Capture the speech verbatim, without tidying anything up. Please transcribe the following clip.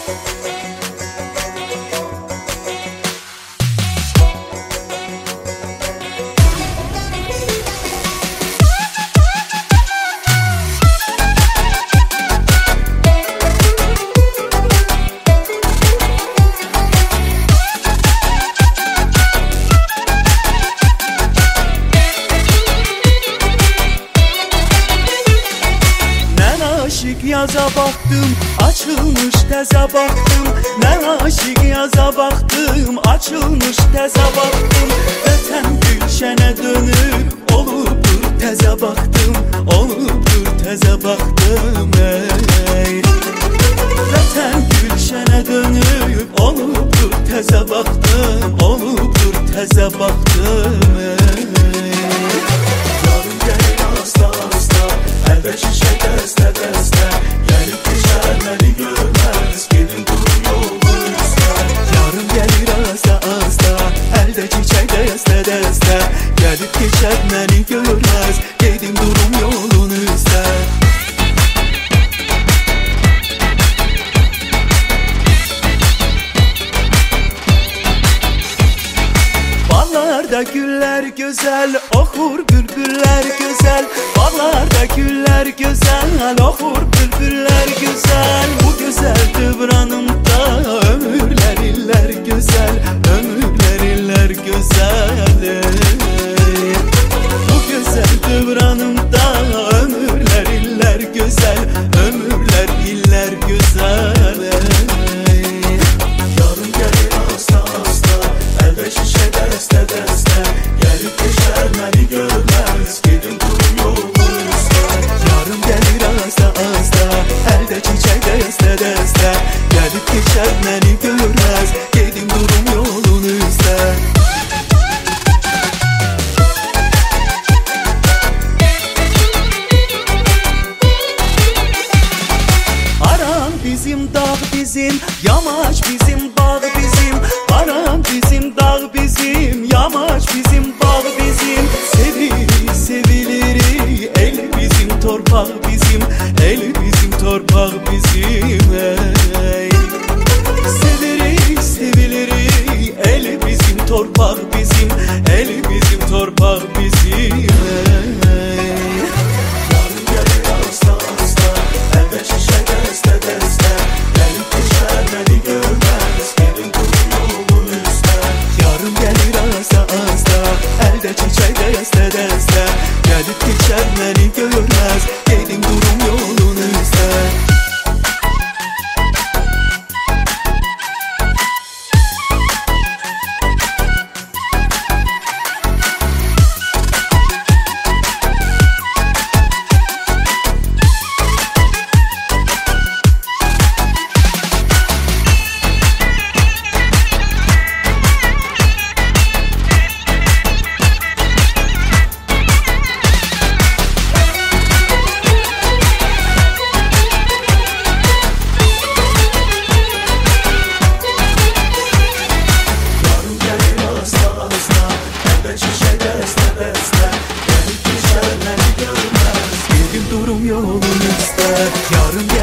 Yaza baktım, açılmış teze baktım. Ben aşık yaza baktım, açılmış teze baktım. Vətən gülşənə dönüp olubdur teze baktım, olubdur teze baktım ey. Vətən gülşənə dönüp olubdur teze baktım, olubdur teze baktım ey. Yarım gəlir asta asta, əldə şişə dəstə dəstə. Gelip geçer beni görmez, gelin durun yolun üstə. Yarım gelir asta asta, elde çiçek deste deste. Gelip geçer beni görmez, gelin durum yolun üstə. Bağlarda güller güzel, okur bülbüller güzel. Bağlarda güller güzel, okur bülbüller güzel. Bu güzel dıvranımda ömürler iller güzel, ömürler iller güzel. Bu güzel dıvranımda ömürler iller güzel, ömürler iller güzel. Yarın gelir asta asta, elde şişe deste deste. Gelip geçer beni görmez, gidin durun yolun üstə. Yarın gelir asta asta, elde çiçek deste deste. Gelip geçer beni görmez, gidin durum yolun üstə. Aran bizim, dağ bizim, yamaç bizim, bağ bizim. Aran bizim, dağ bizim, yamaç bizim, bağ bizim. Sevili sevileri, el bizim, torpaq bizim, el bizim, torpaq bizim ey. Severi sevileri, el bizim, torpaq bizim, el bizim, torpaq bizim ey. Yarın gelir asta asta, elde şişe deste deste. Gelip geçer beni görmez, gidin durun yolun üstə. Yarın gelir asta asta, elde çiçek deste deste. Gelip geçer beni görmez, gidin durum yolun üstə. Durum yolun üstə. Yarın